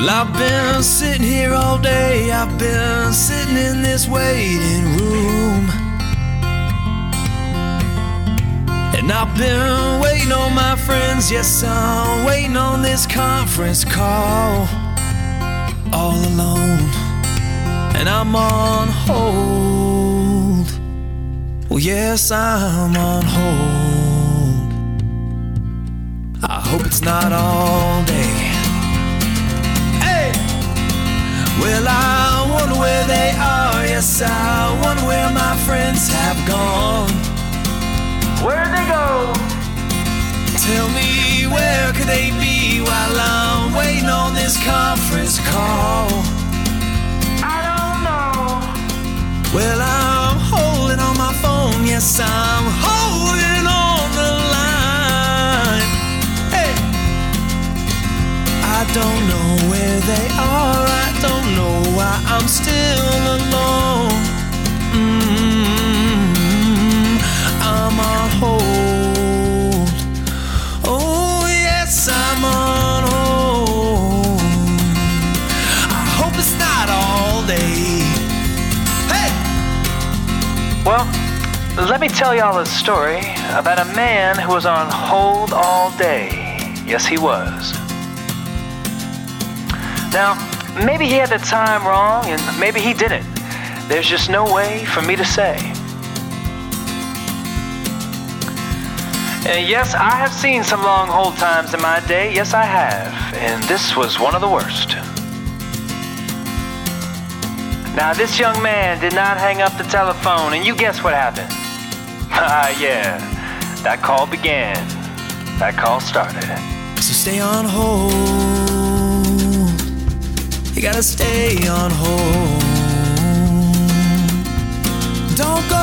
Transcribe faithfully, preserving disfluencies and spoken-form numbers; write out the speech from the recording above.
Well, I've been sitting here all day, I've been sitting in this waiting room, and I've been waiting on my friends, yes, I'm waiting on this conference call, all alone, and I'm on hold. Well, yes, I'm on hold. I hope it's not all day. Well, I wonder where they are, yes, I wonder where my friends have gone. Where'd they go? Tell me, where could they be while I'm waiting on this conference call? I don't know. Well, I'm holding on my phone, yes, I'm holding on the line. Hey, I don't know where they are, I don't know why I'm still alone. Mm-hmm. I'm on hold. Oh yes, I'm on hold. I hope it's not all day. Hey! Well, let me tell y'all a story about a man who was on hold all day. Yes, he was. Now, maybe he had the time wrong, and maybe he didn't. There's just no way for me to say. And yes, I have seen some long hold times in my day. Yes, I have. And this was one of the worst. Now, this young man did not hang up the telephone, and you guess what happened? Ah, yeah. That call began. That call started. So stay on hold. You gotta stay on hold. Don't go